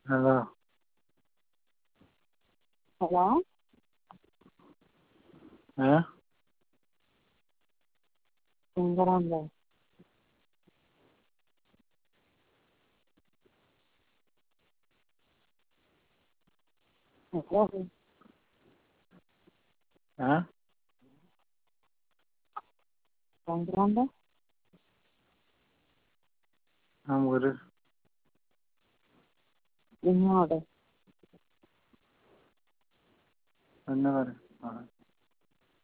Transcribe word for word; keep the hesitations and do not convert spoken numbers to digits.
Hello hello ഏ സുന്ദരല്ലേ? Hello ഏ പന്ത്രണ്ട് ആ ഒരു ഇങ്ങോട്ട് തന്നെ പറ